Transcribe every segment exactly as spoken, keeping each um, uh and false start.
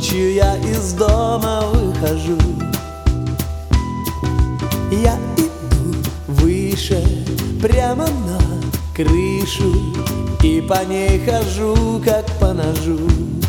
Ночью я из дома выхожу, я иду выше, прямо на крышу, и по ней хожу, как по ножу.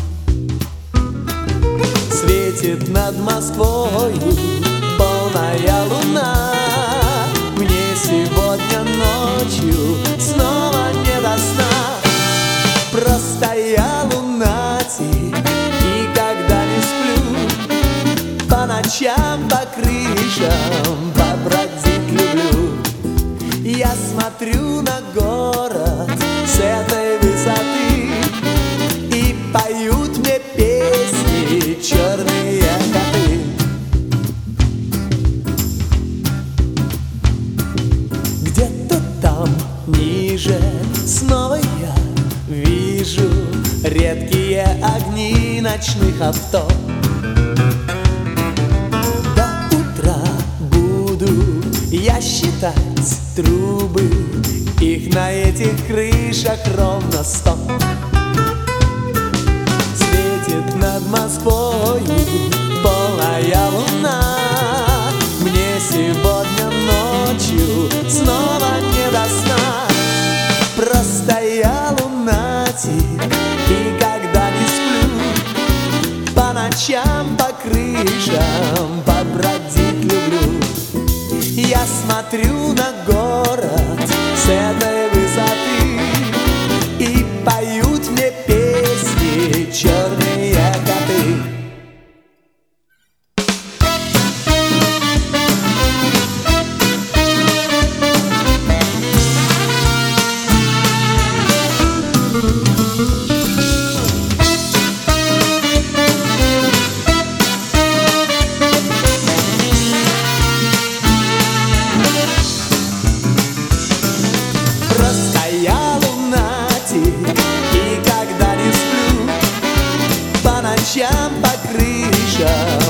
Светит над Москвою полная луна. Мне сегодня ночью снова не до сна. Просто я лунатик, и когда не сплю, по ночам по крышам побродить люблю. Я смотрю на город с этой высоты, и поют мне песни черные коты. Где-то там ниже снова я вижу редкие огни ночных авто. До утра буду я считать трубы, их на этих крышах ровно сто. Светит над Москвою полная луна. Мне сегодня ночью снова не до сна. Просто я лунатик, и когда не сплю, по ночам по крышам побродить люблю. Я смотрю на город с этой высоты, и поют мне песни черные коты. Я лунатик, и когда не сплю, по ночам по крышам